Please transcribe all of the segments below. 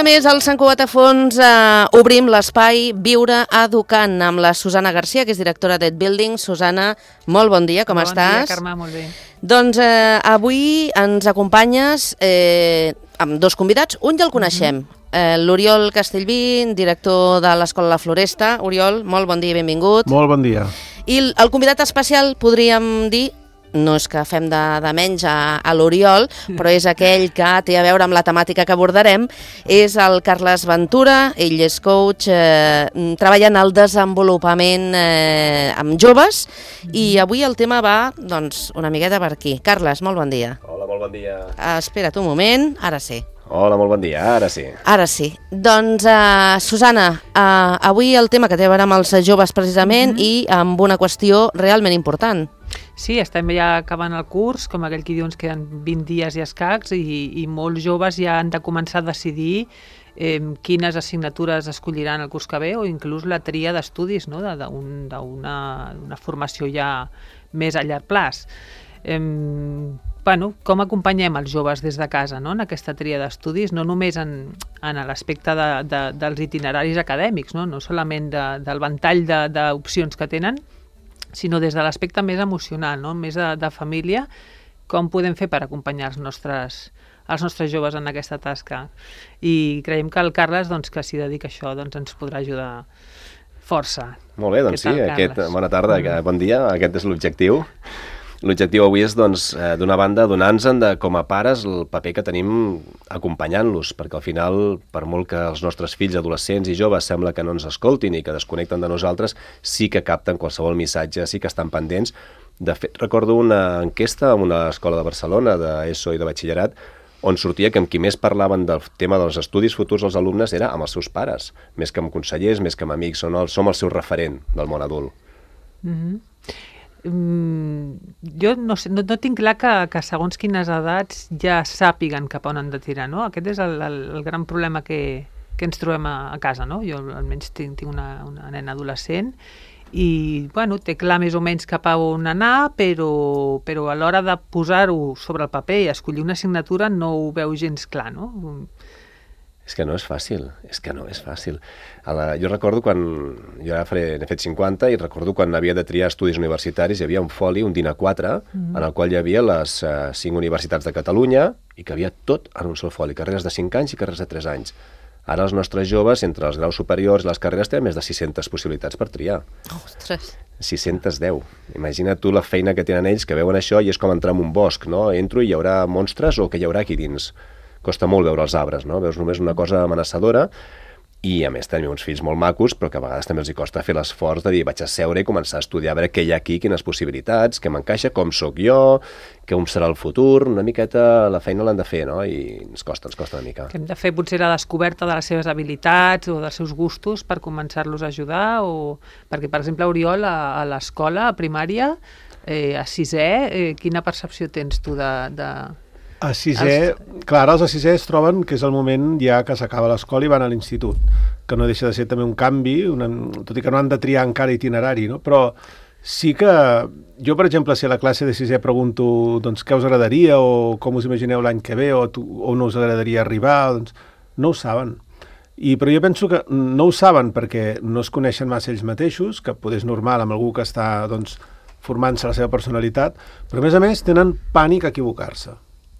dia més al Sant Cugat a Fons obrim l'espai Viure Educant amb la Susana Garcia, que és directora d'Ed Building. Susana, molt bon dia, com estàs? Bon dia, Carme, molt bé. Doncs avui ens acompanyes amb dos convidats. Un ja el coneixem, l'Oriol Castellví, director de l'Escola La Floresta. Oriol, molt bon dia i benvingut. Molt bon dia. I el convidat especial, podríem dir, no és que fem de menys a l'Oriol, però és aquell que té a veure amb la temàtica que abordarem, és el Carles Ventura. Ell és coach, treballa en el desenvolupament amb joves, i avui el tema va, doncs, una miqueta per aquí. Carles, molt bon dia. Hola, molt bon dia. Espera't un moment, ara sí. Hola, molt bon dia, ara sí. Ara sí. Doncs, Susana, avui el tema que té a veure amb els joves precisament i amb una qüestió realment important. Sí, estem ja acabant el curs, com aquell qui diu ens queden 20 dies i escacs, i molts joves ja han de començar a decidir quines assignatures escolliran el curs que ve, o inclús la tria d'estudis, no? d'una formació ja més a llarg plaç. Bueno, com acompanyem els joves des de casa, no? En aquesta tria d'estudis, no només en l'aspecte dels itineraris acadèmics, no solament del ventall d'opcions que tenen, sinó des de l'aspecte més emocional, no? Més de família, com podem fer per acompanyar els nostres joves en aquesta tasca. I creiem que el Carles, doncs, que s'hi dedica a això, doncs, ens podrà ajudar força. Molt bé, doncs sí, bona tarda, bon dia, aquest és l'objectiu. L'objectiu avui és, doncs, d'una banda, donar-nos com a pares el paper que tenim acompanyant-los, perquè al final, per molt que els nostres fills, adolescents i joves sembla que no ens escoltin i que desconnecten de nosaltres, sí que capten qualsevol missatge, sí que estan pendents. De fet, recordo una enquesta en una escola de Barcelona, d'ESO i de batxillerat, on sortia que amb qui més parlaven del tema dels estudis futurs dels alumnes era amb els seus pares, més que amb consellers, més que amb amics, som el seu referent del món adult. Jo no sé, no tinc clar que segons quines edats ja sàpiguen cap on han de tirar, no? Aquest és el gran problema que ens trobem a casa, no? Jo almenys tinc una nena adolescent i, bueno, té clar més o menys cap a on anar, però a l'hora de posar-ho sobre el paper i escollir una assignatura no ho veu gens clar, no? És que no és fàcil, Jo recordo quan, jo ara n'he fet 50, i recordo quan havia de triar estudis universitaris, hi havia un foli, un DIN A4, en el qual hi havia les 5 universitats de Catalunya, i que havia tot en un sol foli, carreres de 5 anys i carreres de 3 anys. Ara els nostres joves, entre els graus superiors i les carreres, tenen més de 600 possibilitats per triar. Ostres! 610. Imagina't tu la feina que tenen ells, que veuen això, i és com entrar en un bosc, no? Entro i hi haurà monstres o què hi haurà aquí dins? Costa molt veure els arbres, no? Veus només una cosa amenaçadora, i a més tenim uns fills molt macos, però que a vegades també els hi costa fer l'esforç de dir vaig a seure i començar a estudiar, a veure què hi ha aquí, quines possibilitats, què m'encaixa, com sóc jo, com serà el futur. Una miqueta la feina l'han de fer, no? I ens costa una mica. Que hem de fer potser la descoberta de les seves habilitats o dels seus gustos per començar-los a ajudar, perquè, per exemple, Oriol, a l'escola, a primària, a sisè, quina percepció tens tu de... A sisè, clar, els a sisè es troben que és el moment ja que s'acaba l'escola i van a l'institut, que no deixa de ser també un canvi, tot i que no han de triar encara itinerari, no? Però sí que jo, per exemple, si a la classe de sisè pregunto doncs, què us agradaria o com us imagineu l'any que ve o on us agradaria arribar, doncs no ho saben. Però jo penso que no ho saben perquè no es coneixen massa ells mateixos, que potser és normal amb algú que està doncs, formant-se la seva personalitat, però a més tenen pànic a equivocar-se.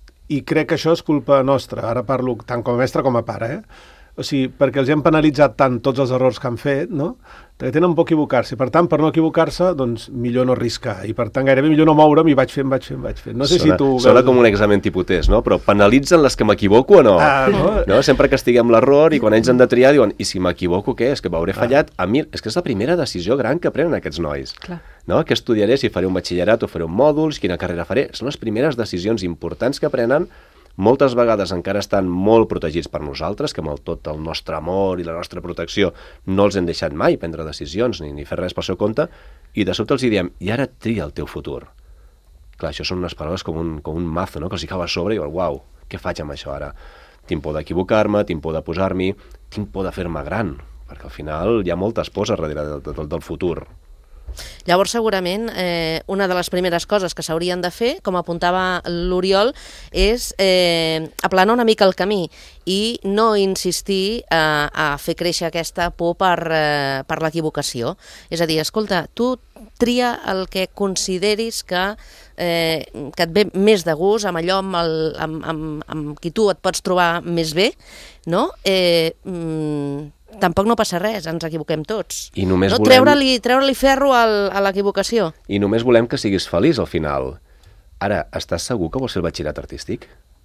I crec que això és culpa nostra, ara parlo tant com a mestre com a pare, O sigui, perquè els hem penalitzat tant tots els errors que han fet, no? Que tenen por a equivocar-se. Per tant, per no equivocar-se, doncs millor no arriscar. I per tant, gairebé millor no moure'm i vaig fent. No sé si tu... Sona com un examen tipus test, no? Però penalitzen les que m'equivoco o no? No? Sempre castiguem l'error i quan ells han de triar diuen i si m'equivoco què? És que m'hauré fallat a mi. És que és la primera decisió gran que prenen aquests nois. No? Què estudiaré? Si faré un batxillerat o faré un mòduls? Quina carrera faré? Són les primeres decisions importants que prenen. Moltes vegades encara estan molt protegits per nosaltres, que amb tot el nostre amor i la nostra protecció no els hem deixat mai prendre decisions ni fer res pel seu compte, i de sobte els diem, i ara tria el teu futur. Clar, això són unes paraules com un mazo, no? Que els hi cau a sobre i diuen, uau, què faig amb això ara? Tinc por d'equivocar-me, tinc por de posar-m'hi, tinc por de fer-me gran, perquè al final hi ha moltes pors darrere del futur. Llavors, segurament, una de les primeres coses que s'haurien de fer, com apuntava l'Oriol, és aplanar una mica el camí i no insistir a fer créixer aquesta por per l'equivocació. És a dir, escolta, tu tria el que consideris que et ve més de gust, amb allò amb qui tu et pots trobar més bé, no? Tampoc no passa res, ens equivoquem tots. I només volem... Treure-li ferro a l'equivocació. I només volem que siguis feliç al final. Ara, estàs segur que vols fer el batxillerat artístic?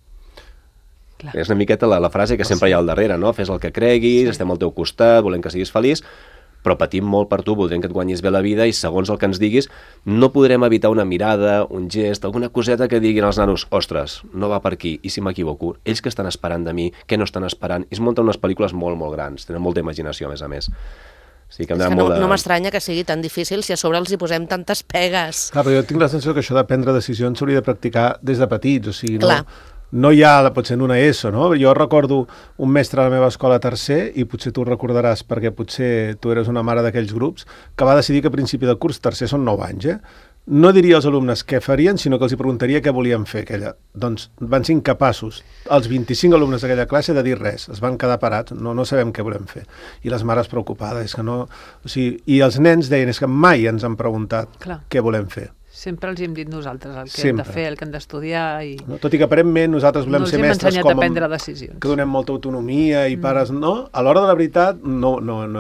Clar. És una miqueta la frase que sempre hi ha al darrere, no? Fes el que creguis, estem al teu costat, volem que siguis feliç, però patim molt per tu, voldrem que et guanyis bé la vida i segons el que ens diguis no podrem evitar una mirada, un gest, alguna coseta que diguin els nanos, ostres, no va per aquí, i si m'equivoco? Ells que estan esperant de mi, què no estan esperant? Es munten unes pel·lícules molt, molt grans, tenen molta imaginació, a més. Sí, que no m'estranya que sigui tan difícil si a sobre els hi posem tantes pegues. Clar, però jo tinc la sensació que això de prendre decisions s'hauria de practicar des de petits, o sigui, no hi ha, potser en una ESO, no? Jo recordo un mestre a la meva escola tercer, i potser tu ho recordaràs perquè potser tu eres una mare d'aquells grups, que va decidir que a principi de curs tercer són 9 anys, no diria als alumnes què farien, sinó que els hi preguntaria què volien fer aquella. Doncs van ser incapaços, els 25 alumnes d'aquella classe, de dir res. Es van quedar parats, no sabem què volem fer. I les mares preocupades, és que no... O sigui, i els nens deien, és que mai ens han preguntat què volem fer. Sempre els hem dit nosaltres el que hem de fer, el que hem d'estudiar. No, tot i que aparentment nosaltres volem ser mestres ensenyat a prendre decisions. Que donem molta autonomia i pares, no? A l'hora de la veritat, no.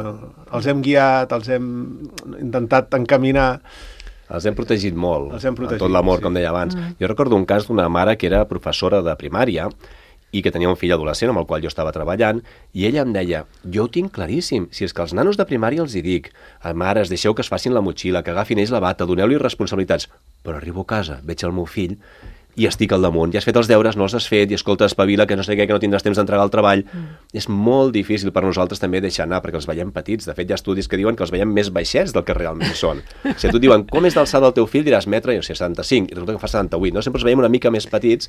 Els hem guiat, els hem intentat encaminar. Els hem protegit molt, amb tot l'amor, com deia abans. Jo recordo un cas d'una mare que era professora de primària i que tenia un fill adolescent amb el qual jo estava treballant, i ella em deia, jo ho tinc claríssim, si és que als nanos de primària els hi dic, mares, deixeu que es facin la motxilla, que agafin ells la bata, doneu-li responsabilitats, però arribo a casa, veig el meu fill i estic al damunt, ja has fet els deures, no els has fet, i escolta, espavila, que no sé què, que no tindràs temps d'entregar el treball. És molt difícil per nosaltres també deixar anar, perquè els veiem petits. De fet, hi ha estudis que diuen que els veiem més baixets del que realment són. Si tu diuen, com és d'alçada el teu fill, diràs, metre, jo sé, 75, i resulta que fa 78, no? Sempre els veiem una mica més petits,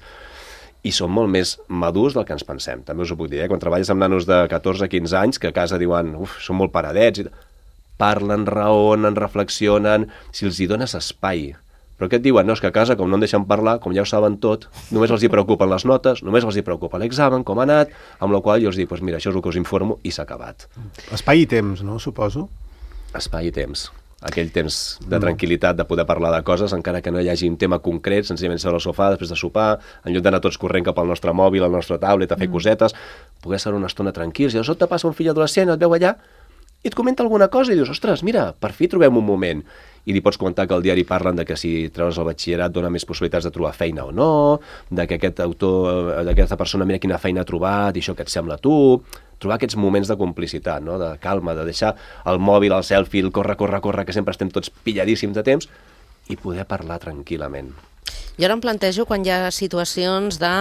i són molt més madurs del que ens pensem. També us ho puc dir, quan treballes amb nanos de 14-15 anys, que a casa diuen, són molt paradets, parlen, raonen, reflexionen, si els hi dones espai. Però què et diuen? No, és que a casa, com no en deixen parlar, com ja ho saben tot, només els hi preocupen les notes, només els hi preocupa l'examen, com ha anat, amb la qual jo els dic, mira, això és el que us informo, i s'ha acabat. Espai i temps, no? Suposo. Espai i temps. Aquell temps de tranquil·litat, de poder parlar de coses, encara que no hi hagi un tema concret, senzillament seure al sofà després de sopar, en lloc d'anar tots corrent cap al nostre mòbil, al nostre tablet, a fer cosetes, poder ser una estona tranquils, i de sobte passa un fill adolescent, et veu allà, i et comenta alguna cosa, i dius, ostres, mira, per fi trobem un moment. I li pots comentar que al diari parlen de que si treus el batxillerat dona més possibilitats de trobar feina o no, de que aquest autor, d'aquesta persona, mira quina feina ha trobat, i això que et sembla a tu, trobar aquests moments de complicitat, no? De calma, de deixar el mòbil, el selfie, el corre, que sempre estem tots pilladíssims de temps, i poder parlar tranquil·lament. Jo ara em plantejo quan hi ha situacions de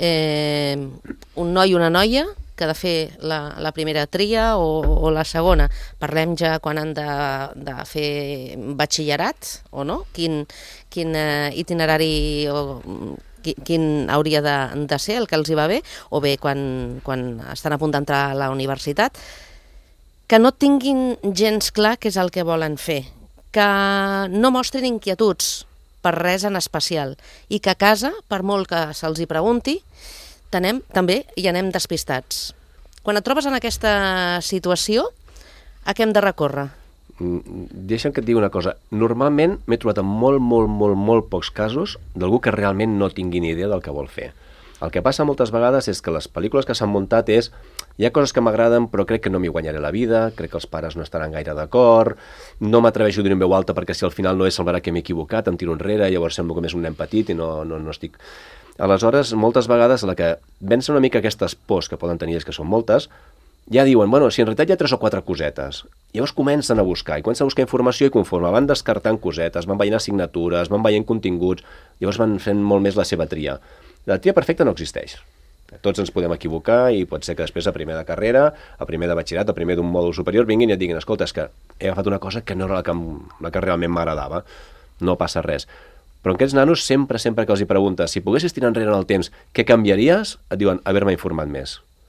un noi i una noia que ha de fer la primera tria o la segona. Parlem ja quan han de fer batxillerat o no? Quin itinerari quin hauria de ser el que els hi va bé, o bé quan estan a punt d'entrar a la universitat, que no tinguin gens clar què és el que volen fer, que no mostrin inquietuds per res en especial, i que a casa, per molt que se'ls hi pregunti, també hi anem despistats. Quan et trobes en aquesta situació, a què hem de recórrer? Deixa'm que et digui una cosa. Normalment m'he trobat en molt pocs casos d'algú que realment no tingui ni idea del que vol fer. El que passa moltes vegades és que les pel·lícules que s'han muntat és hi ha coses que m'agraden però crec que no m'hi guanyaré la vida, crec que els pares no estaran gaire d'acord, no m'atreveixo a dir en veu alta perquè si al final no és salvarà que m'he equivocat, em tiro enrere, llavors semblo que és un nen petit i no estic... Aleshores, moltes vegades la que vèncer una mica aquestes pors que poden tenir ells, que són moltes, ja diuen, bueno, si en realitat hi ha 3 o 4 cosetes. Llavors comencen a buscar, i comencen a buscar informació i conforme van descartant cosetes, van veient assignatures, van veient continguts, llavors van fent molt més la seva tria. La tria perfecta no existeix. Tots ens podem equivocar i pot ser que després a primer de carrera, a primer de batxillerat, a primer d'un mòdul superior vinguin i et diguin, escolta, és que he agafat una cosa que no era la que realment m'agradava. No passa res. Però aquests nanos, sempre que els hi preguntes si poguessis tirar enrere en el temps, què canviaries? Et diuen, haver-me informat més.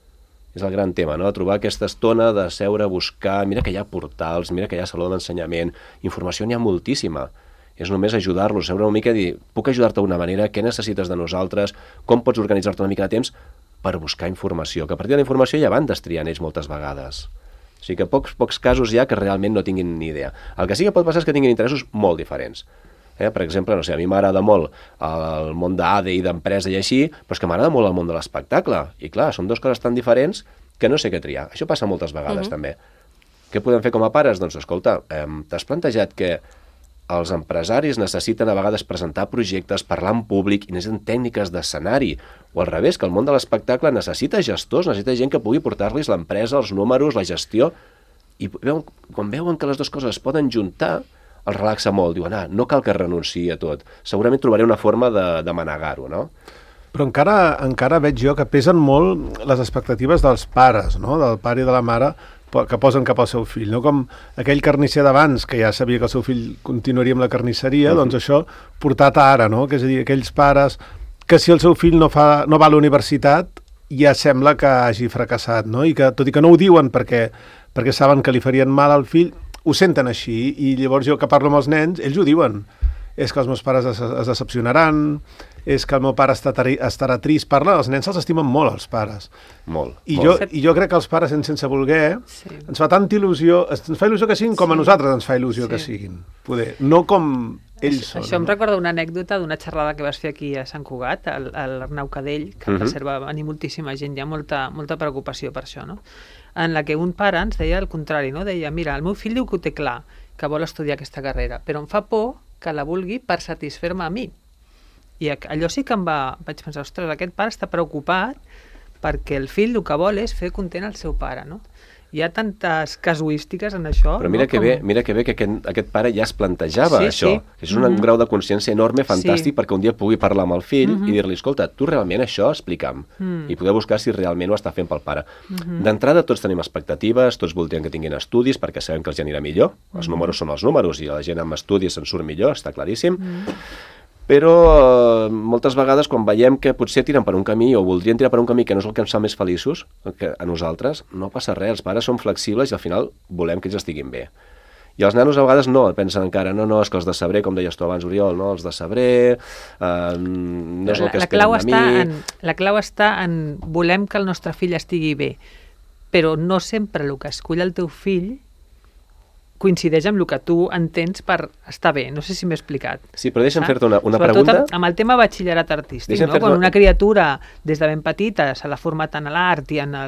És el gran tema, no? Trobar aquesta estona de seure a buscar, mira que hi ha portals, mira que hi ha saló d'ensenyament, informació n'hi ha moltíssima. És només ajudar-los, seure una mica i dir, puc ajudar-te d'una manera, què necessites de nosaltres, com pots organitzar-te una mica de temps per buscar informació, que a partir de la informació ja van destriant ells moltes vegades. O sigui que pocs casos hi ha que realment no tinguin ni idea. El que sí que pot passar és que tinguin interessos molt diferents. Per exemple, no sé, a mi m'agrada molt el món d'ADE i d'empresa i així, però és que m'agrada molt el món de l'espectacle. I clar, són dues coses tan diferents que no sé què triar. Això passa moltes vegades també. Què podem fer com a pares? Doncs escolta, t'has plantejat que els empresaris necessiten a vegades presentar projectes, parlar en públic i necessiten tècniques d'escenari. O al revés, que el món de l'espectacle necessita gestors, necessita gent que pugui portar-los l'empresa, els números, la gestió. I quan veuen que les dues coses es poden juntar, els relaxa molt. Diuen, no cal que renunciï a tot. Segurament trobaré una forma de manegar-ho, no? Però encara veig jo que pesen molt les expectatives dels pares, no? Del pare i de la mare, que posen cap al seu fill, no? Com aquell carnisser d'abans, que ja sabia que el seu fill continuaria amb la carnisseria, doncs això portat a ara, no? Que és a dir, aquells pares que si el seu fill no va a la universitat ja sembla que hagi fracassat, no? I que, tot i que no ho diuen perquè saben que li farien mal al fill, ho senten així, i llavors jo que parlo amb els nens, ells ho diuen. És que els meus pares es decepcionaran, és que el meu pare estarà trist. Els nens se'ls estimen molt, els pares. Molt. I jo crec que els pares, sense voler, ens fa tanta il·lusió, ens fa il·lusió que siguin com a nosaltres ens fa il·lusió que siguin. Poder. No com ells són. Això em recorda una anècdota d'una xerrada que vas fer aquí a Sant Cugat, a l'Arnau Cadell, que per cert va venir moltíssima gent, hi ha molta preocupació per això, no? En la que un pare ens deia el contrari, no? Deia, mira, el meu fill diu que ho té clar, que vol estudiar aquesta carrera, però em fa por que la vulgui per satisfer-me a mi. I allò sí que vaig pensar, ostres, aquest pare està preocupat perquè el fill el que vol és fer content al seu pare, no? Hi ha tantes casuístiques en això. Però mira que bé que aquest pare ja es plantejava això. És un grau de consciència enorme, fantàstic, perquè un dia pugui parlar amb el fill i dir-li, escolta, tu realment això explica'm. I poder buscar si realment ho està fent pel pare. D'entrada tots tenim expectatives, tots voldrien que tinguin estudis perquè sabem que els anirà millor. Els números són els números i la gent amb estudis se'n surt millor, està claríssim. Però moltes vegades quan veiem que potser tiren per un camí o voldrien tirar per un camí que no és el que ens fa més feliços que a nosaltres, no passa res, els pares són flexibles i al final volem que ells estiguin bé. I els nanos a vegades no, pensen encara, no, és que els de saber, com deies tu abans, Oriol, no, els de saber, no és el que esperen de mi. La clau està en volem que el nostre fill estigui bé, però no sempre el que escull el teu fill coincideix amb el que tu entens per estar bé. No sé si m'he explicat. Sí, però deixa'm fer-te una pregunta. Sobretot amb el tema batxillerat artístic, no? Quan una criatura des de ben petita se l'ha format en l'art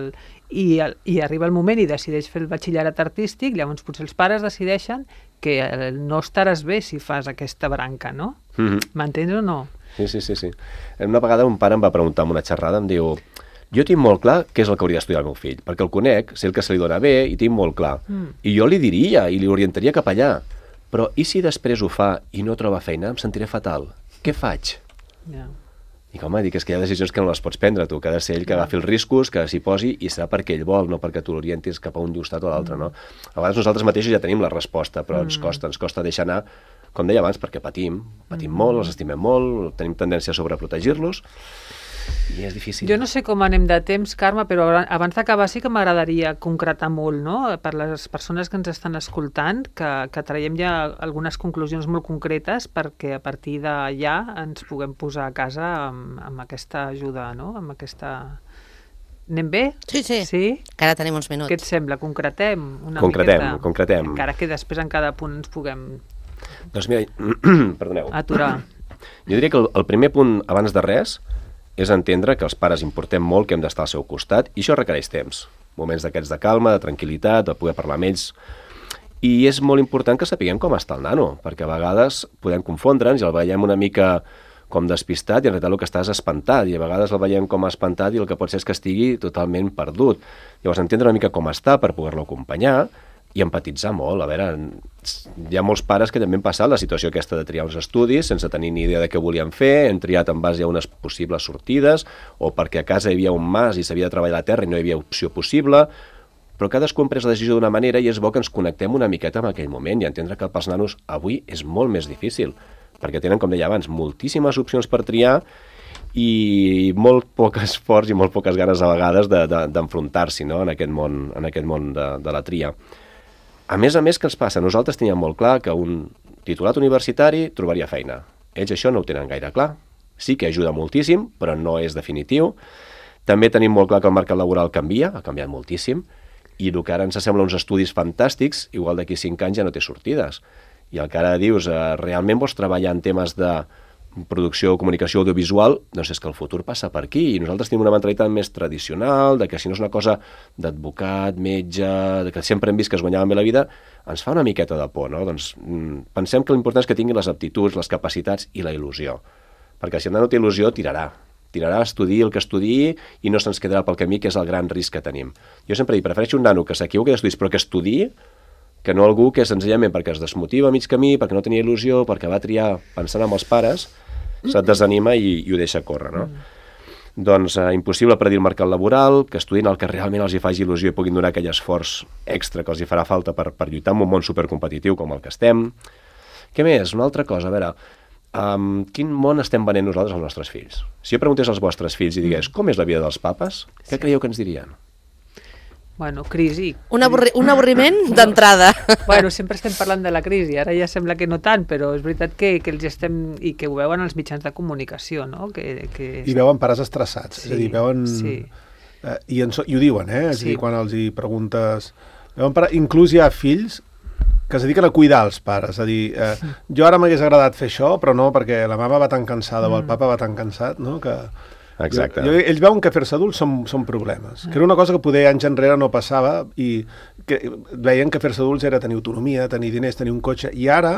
i arriba el moment i decideix fer el batxillerat artístic, llavors potser els pares decideixen que no estaràs bé si fas aquesta branca, no? M'entens o no? Sí. Una vegada un pare em va preguntar en una xerrada, em diu, jo tinc molt clar què és el que hauria d'estudiar el meu fill, perquè el conec, sé el que se li dona bé i tinc molt clar. I jo li diria i li orientaria cap allà. Però i si després ho fa i no troba feina, em sentiré fatal. Què faig? Dic, home, és que hi ha decisions que no les pots prendre tu, que ha de ser ell que agafi els riscos, que s'hi posi i serà perquè ell vol, no perquè tu l'orientis cap a un costat o l'altre, no? A vegades nosaltres mateixos ja tenim la resposta, però ens costa deixar anar, com deia abans, perquè patim molt, els estimem molt, tenim tendència a sobreprotegir-los, i és difícil. Jo no sé com anem de temps, Carme, però abans d'acabar sí que m'agradaria concretar molt, no? Per les persones que ens estan escoltant, que traiem ja algunes conclusions molt concretes perquè a partir d'allà ens puguem posar a casa amb aquesta ajuda, no? Amb aquesta... Anem bé? Sí. Encara tenim uns minuts. Què et sembla? Concretem una miqueta? Concretem. Encara que després en cada punt ens puguem... Doncs mira, perdoneu. Aturar. Jo diria que el primer punt, abans de res, és entendre que els pares importem molt, que hem d'estar al seu costat, i això requereix temps. Moments d'aquests de calma, de tranquil·litat, de poder parlar amb ells. I és molt important que sapiguem com està el nano, perquè a vegades podem confondre'ns i el veiem una mica com despistat i en realitat el que està és espantat, i a vegades el veiem com espantat i el que pot ser és que estigui totalment perdut. Llavors, entendre una mica com està per poder-lo acompanyar i empatitzar molt. A veure, hi ha molts pares que també han passat la situació aquesta de triar uns estudis sense tenir ni idea de què volien fer, han triat en base a unes possibles sortides o perquè a casa hi havia un mas i s'havia de treballar a la terra i no hi havia opció possible, però cadascú ha pres la decisió d'una manera i és bo que ens connectem una miqueta amb aquell moment i entendre que pels nanos avui és molt més difícil, perquè tenen, com deia abans, moltíssimes opcions per triar i molt poc esforç i molt poques ganes a vegades d'enfrontar-s'hi, no? en aquest món de la tria. A més, què ens passa? Nosaltres teníem molt clar que un titulat universitari trobaria feina. Ells això no ho tenen gaire clar. Sí que ajuda moltíssim, però no és definitiu. També tenim molt clar que el mercat laboral ha canviat moltíssim, i el que ara ens sembla uns estudis fantàstics, igual d'aquí 5 anys ja no té sortides. I el que ara dius, realment vols treballar en temes de producció o comunicació audiovisual, doncs és que el futur passa per aquí, i nosaltres tenim una mentalitat més tradicional, de que si no és una cosa d'advocat, metge, de que sempre hem vist que es guanyaven bé la vida, ens fa una miqueta de por, no? Doncs pensem que l'important és que tingui les aptituds, les capacitats i la il·lusió, perquè si el nano té il·lusió, tirarà, estudiï el que estudiï i no se'ns quedarà pel camí, que és el gran risc que tenim. Jo sempre dic, prefereixo un nano que s'equivoqui d'estudis, però que estudiï, que no algú que senzillament perquè es desmotiva a mig camí, perquè no tenia il·lusió, perquè va triar pensant en els pares, se't desanima i ho deixa córrer, no? Doncs impossible predir el mercat laboral, que estudin el que realment els hi faci il·lusió i puguin donar aquell esforç extra que els hi farà falta per lluitar en un món supercompetitiu com el que estem. Què més? Una altra cosa, a veure, quin món estem venent nosaltres als nostres fills? Si jo preguntés als vostres fills i digués com és la vida dels papes, què creieu que ens dirien? Bueno, crisi. Un avorriment d'entrada. Bueno, sempre estem parlant de la crisi, ara ja sembla que no tant, però és veritat que els estem, i que ho veuen els mitjans de comunicació, no? I veuen pares estressats, és a dir, veuen... Sí. I ho diuen, és a dir, quan els hi preguntes... Inclús hi ha fills que es dediquen a cuidar els pares, és a dir, jo ara m'hagués agradat fer això, però no, perquè la mama va tan cansada o el papa va tan cansat, no?, que... Exacte. Ells veuen que fer-se adults són problemes, que era una cosa que poder anys enrere no passava, i que veien que fer-se adults era tenir autonomia, tenir diners, tenir un cotxe, i ara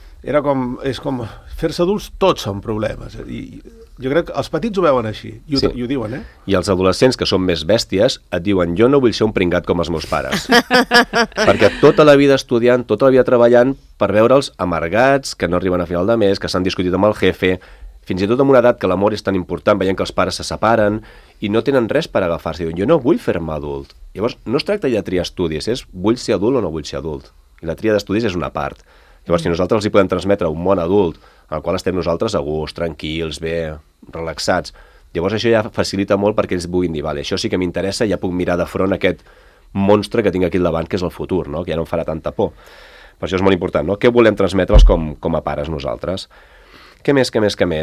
és com fer-se adults tots són problemes, i jo crec que els petits ho veuen així, i ho diuen, I els adolescents, que són més bèsties, et diuen, jo no vull ser un pringat com els meus pares. Perquè tota la vida estudiant, tota la vida treballant, per veure'ls amargats, que no arriben a final de mes, que s'han discutit amb el jefe, fins i tot en una edat que l'amor és tan important, veient que els pares se separen i no tenen res per agafar-se. Diuen, jo no vull fer-me adult. Llavors, no es tracta ja de triar estudis, és vull ser adult o no vull ser adult. I la tria d'estudis és una part. Llavors, si nosaltres els hi podem transmetre un món adult, en el qual estem nosaltres a gust, tranquils, bé, relaxats, llavors això ja facilita molt perquè ells puguin dir, vale, això sí que m'interessa, ja puc mirar de front aquest monstre que tinc aquí al davant, que és el futur, no? Que ja no em farà tanta por. Per això és molt important, no? Què volem transmetre'ls com a pares nosaltres? Què més?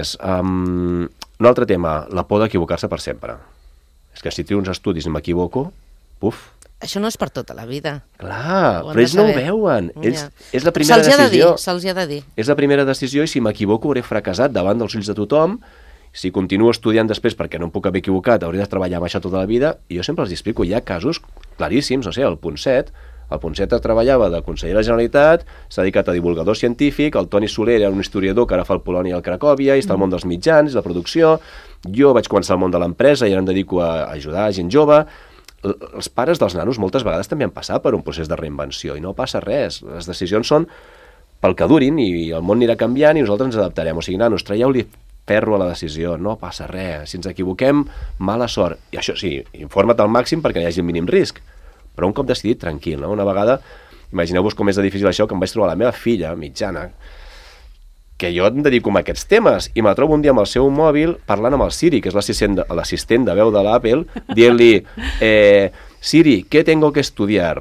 Un altre tema, la por d'equivocar-se per sempre. És que si trio uns estudis i m'equivoco, puf. Això no és per tota la vida. Clar, però ells no ho veuen. És la primera decisió. Se'ls hi ha de dir. És la primera decisió i si m'equivoco hauré fracassat davant dels ulls de tothom. Si continuo estudiant després perquè no em puc haver equivocat, hauré de treballar amb això tota la vida. I jo sempre els explico, hi ha casos claríssims, no sé, el Ponset treballava de conseller de la Generalitat, s'ha dedicat a divulgador científic, el Toni Soler era un historiador que ara fa el Polònia i el Cracòvia, i està al món dels mitjans, la producció, jo vaig començar al món de l'empresa i ara em dedico a ajudar a gent jove. Els pares dels nanos moltes vegades també han passat per un procés de reinvenció i no passa res, les decisions són pel que durin i el món anirà canviant i nosaltres ens adaptarem. O sigui, nanos, traieu-li ferro a la decisió, no passa res, si ens equivoquem, mala sort. I això sí, informa't al màxim perquè no hi hagi el mínim risc. Però un cop decidit, tranquil, no? Una vegada, imagineu-vos com és de difícil això, que em vaig trobar la meva filla mitjana, que jo em dedico a aquests temes, i me la trobo un dia amb el seu mòbil parlant amb el Siri, que és l'assistent de veu de l'Apple, dient-li, Siri, ¿qué tengo que estudiar?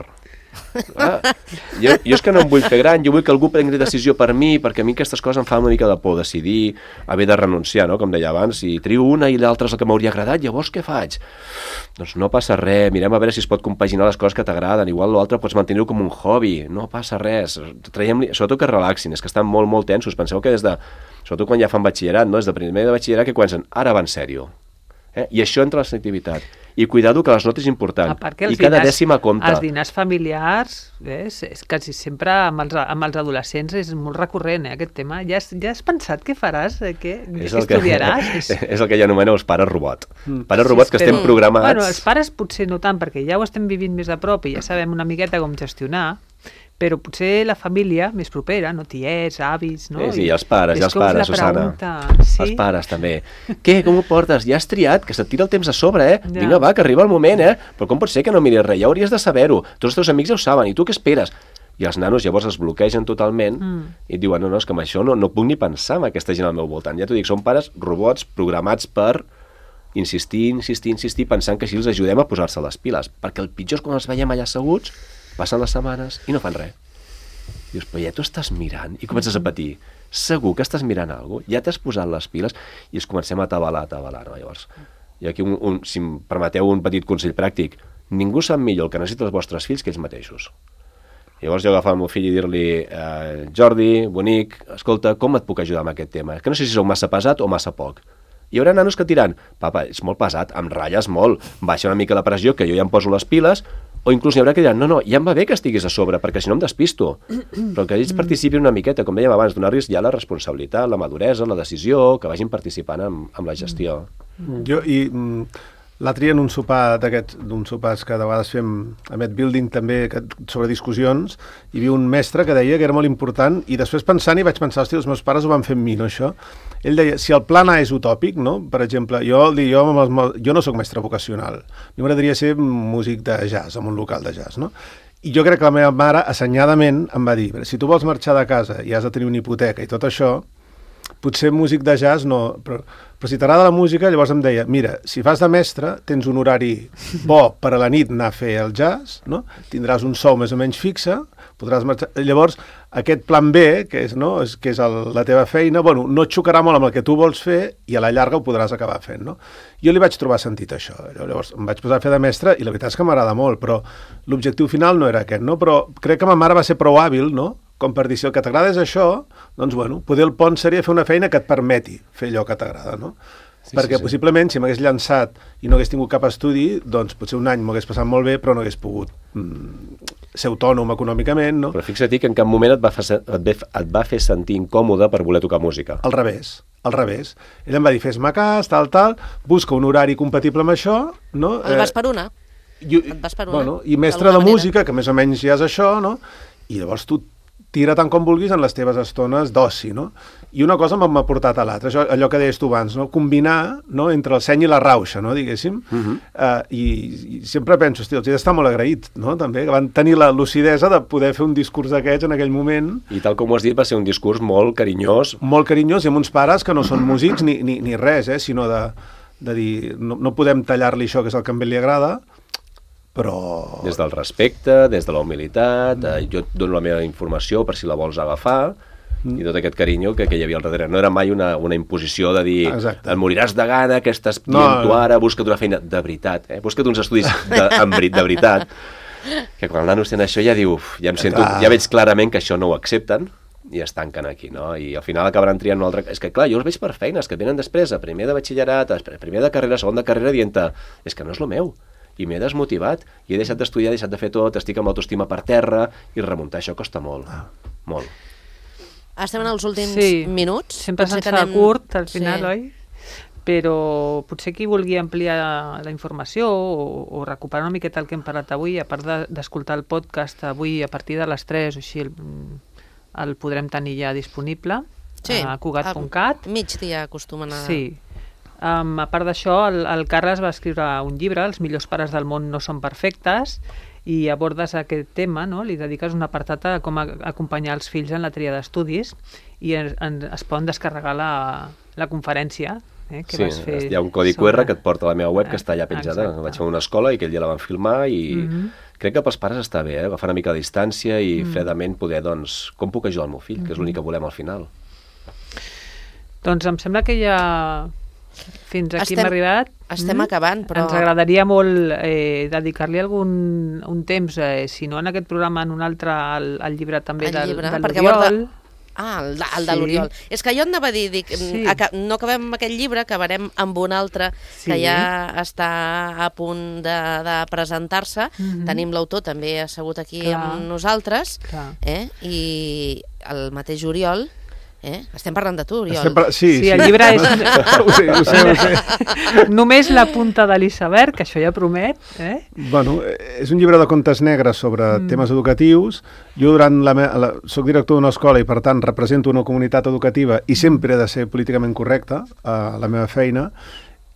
Jo és que no em vull fer gran, jo vull que algú prengui decisió per mi, perquè a mi aquestes coses em fan una mica de por decidir, haver de renunciar, no? Com deia abans, si trio una i l'altra és el que m'hauria agradat, llavors què faig? Doncs no passa res, mirem a veure si es pot compaginar les coses que t'agraden, igual l'altre pots mantenir-ho com un hobby, no passa res, sobretot que relaxin, és que estan molt, molt tensos, penseu que sobretot quan ja fan batxillerat, no? És de primer de batxillerat que comencen, ara va en sèrio. I això entra a la selectivitat. I cuidado que les notes és important. I cada dècima compta. Els dinars familiars, és quasi sempre amb els adolescents és molt recurrent, aquest tema. Ja has pensat què faràs? Què estudiaràs? És el que ja anomena els pares robot. Pares robots que estem programats... Bueno, els pares potser no tant, perquè ja ho estem vivint més a prop i ja sabem una miqueta com gestionar, però potser la família més propera, no tiets, avis, no? Sí, els pares, Susana. Sí? Els pares, també. Què, com ho portes? Ja has triat, que se't tira el temps a sobre, Vinga, va, que arriba el moment, Però com pot ser que no miris res? Ja hauries de saber-ho. Tots els teus amics ja ho saben, i tu què esperes? i els nanos llavors es bloquegen totalment i et diuen, no, és que amb això no puc ni pensar en aquesta gent al meu voltant. Ja t'ho dic, són pares robots programats per insistir, pensant que així els ajudem a posar-se les piles. Perquè el pitjor és quan els veiem allà asseguts, passen les setmanes i no fan res. Dius, però ja t'ho estàs mirant i comences a patir. Segur que estàs mirant alguna cosa, ja t'has posat les piles i es comencem a atabalar, no? Llavors, i aquí, si em permeteu un petit consell pràctic, ningú sap millor el que necessiten els vostres fills que ells mateixos. Llavors jo agafar el meu fill i dir-li Jordi, bonic, escolta, com et puc ajudar amb aquest tema? Que no sé si sóc massa pesat o massa poc. Hi haurà nanos que et diran, papa, ets molt pesat, em ratlles molt, baixa una mica la pressió, que jo ja em poso les piles, o inclús n'hi haurà que diran, no, ja em va bé que estiguis a sobre, perquè si no em despisto. Però que ells participin una miqueta, com dèiem abans, donar-los ja la responsabilitat, la maduresa, la decisió, que vagin participant amb la gestió. L'altre dia en un sopar d'un sopars que de vegades fem a Med Building també sobre discussions, hi havia un mestre que deia que era molt important i després pensant vaig pensar, hòstia, els meus pares ho van fer amb mi, no, això? Ell deia, si el plan A és utòpic, no? Per exemple, jo no sóc mestre vocacional, a mi m'agradaria ser músic de jazz, en un local de jazz, no? I jo crec que la meva mare, assenyadament, em va dir, si tu vols marxar de casa i has de tenir una hipoteca i tot això, potser músic de jazz no, però si t'agrada la música, llavors em deia, mira, si fas de mestre, tens un horari bo per a la nit anar a fer el jazz, no? Tindràs un sou més o menys fixe, podràs marxar... Llavors, aquest plan B, que és la teva feina, bueno, no et xocarà molt amb el que tu vols fer i a la llarga ho podràs acabar fent, no? Jo li vaig trobar sentit això. Llavors em vaig posar a fer de mestre i la veritat és que m'agrada molt, però l'objectiu final no era aquest, no? Però crec que ma mare va ser prou hàbil, no? Com per dir, si el que t'agrada és això, doncs, bueno, poder el pont seria fer una feina que et permeti fer allò que t'agrada, no? Perquè possiblement, si m'hagués llançat i no hagués tingut cap estudi, doncs potser un any m'ho hagués passat molt bé, però no hagués pogut ser autònom econòmicament, no? Però fixa't que en cap moment et va fer sentir incòmode per voler tocar música. Al revés. Ell em va dir, fes-me cas, tal, busca un horari compatible amb això, no? El vas per una? Et vas per una? Bueno, i mestre de música, que més o menys ja és això, no? I llavors tu tira tant com vulguis en les teves estones d'oci, no? I una cosa m'ha portat a l'altra, allò que deies tu abans, no? Combinar, no? Entre el seny i la rauxa, no? Diguéssim. I sempre penso, hòstia, els he d'estar molt agraït, no? També, que van tenir la lucidesa de poder fer un discurs d'aquests en aquell moment. I tal com ho has dit, va ser un discurs molt carinyós. Molt carinyós, i amb uns pares que no són músics ni res, sinó de dir, no podem tallar-li això, que és el que a ell li agrada, però... Des del respecte, des de la humilitat, jo et dono la meva informació per si la vols agafar, i tot aquest carinyo que hi havia al darrere. No era mai una imposició de dir, et moriràs de gana, que estàs dient tu ara, busca't una feina de veritat, busca't uns estudis de veritat. Que quan el nano sent això ja diu, ja em sento, ja veig clarament que això no ho accepten, i es tanquen aquí, no? I al final acabaran triant un altre... És que, clar, jo els veig per feines que tenen després, a primer de batxillerat, a primer de carrera, segon de carrera, dient-te, és que no és el meu. I m'he desmotivat, i he deixat d'estudiar, he deixat de fer tot, estic amb l'autoestima per terra, i remuntar això costa molt, molt. Estem en els últims minuts. Sempre se'ns fa curt, al final, oi? Però potser qui vulgui ampliar la informació o recuperar una miqueta el que hem parlat avui, a part d'escoltar el podcast avui a partir de les 3 o així, el podrem tenir ja disponible a cugat.cat. Migdia acostumen a... Sí. A part d'això, el Carles va escriure un llibre, Els millors pares del món no són perfectes, i abordes aquest tema, no? Li dediques un apartat a com acompanyar els fills en la tria d'estudis, i es poden descarregar la conferència que vas fer. Hi ha un codi QR que et porta a la meva web, que està allà penjada. Vaig a una escola i aquell dia la van filmar, i crec que pels pares està bé, agafar una mica de distància i fredament poder, doncs, com puc ajudar el meu fill, que és l'únic que volem al final. Doncs em sembla que ja... Fins aquí hem arribat. Estem acabant, però... Ens agradaria molt dedicar-li un temps, si no en aquest programa, en un altre, al llibre també de l'Oriol. El de l'Oriol. És que jo anava a dir, no acabem amb aquest llibre, acabarem amb un altre que ja està a punt de presentar-se. Tenim l'autor també assegut aquí amb nosaltres, i el mateix Oriol. Estem parlant de tu, Oriol. Sí, el llibre és... Ho sé. Només la punta de l'iceberg, que això ja promet. Bueno, és un llibre de contes negres sobre temes educatius. Jo soc director d'una escola i per tant represento una comunitat educativa i sempre he de ser políticament correcte a la meva feina.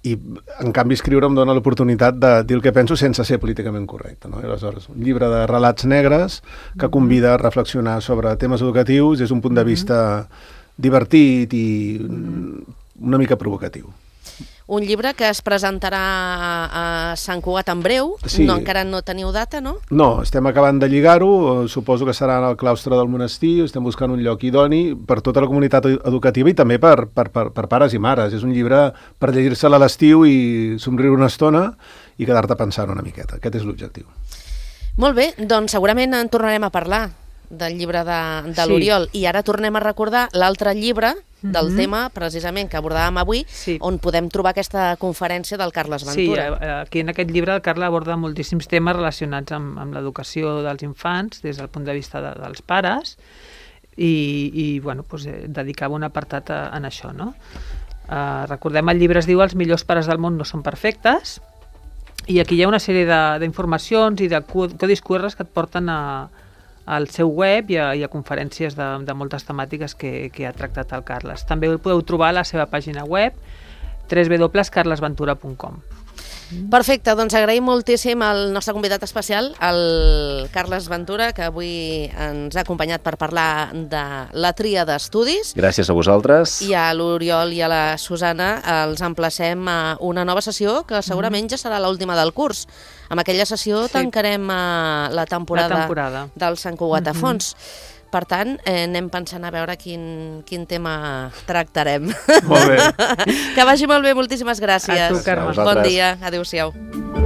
i en canvi escriure em dona l'oportunitat de dir el que penso sense ser políticament correcte, no? I aleshores, un llibre de relats negres que convida a reflexionar sobre temes educatius des d'un punt de vista divertit i una mica provocatiu. Un llibre que es presentarà a Sant Cugat en breu, sí. Encara no teniu data, no? No, estem acabant de lligar-ho, suposo que serà al claustre del monestir, estem buscant un lloc idoni per tota la comunitat educativa i també per pares i mares. És un llibre per llegir-se'l a l'estiu i somriure una estona i quedar-te pensant una miqueta. Aquest és l'objectiu. Molt bé, doncs segurament en tornarem a parlar del llibre de l'Oriol. I ara tornem a recordar l'altre llibre del tema, precisament, que abordàvem avui, on podem trobar aquesta conferència del Carles Ventura. Sí, aquí en aquest llibre el Carles aborda moltíssims temes relacionats amb l'educació dels infants des del punt de vista dels pares i bueno, doncs, dedicava un apartat en això, no? Recordem, el llibre es diu Els millors pares del món no són perfectes, i aquí hi ha una sèrie d'informacions i de codis QR que et porten al seu web i a conferències de moltes temàtiques que ha tractat el Carles. També el podeu trobar a la seva pàgina web www.carlesventura.com. Perfecte, doncs agraïm moltíssim al nostre convidat especial, el Carles Ventura, que avui ens ha acompanyat per parlar de la tria d'estudis. Gràcies a vosaltres. I a l'Oriol i a la Susana els emplacem a una nova sessió que segurament ja serà l'última del curs. Amb aquella sessió tancarem la temporada del Sant Cugat a Fons. Per tant, anem pensant a veure quin tema tractarem. Molt bé. Que vagi molt bé, moltíssimes gràcies. A tu, Carme. Bon dia, adéu-siau.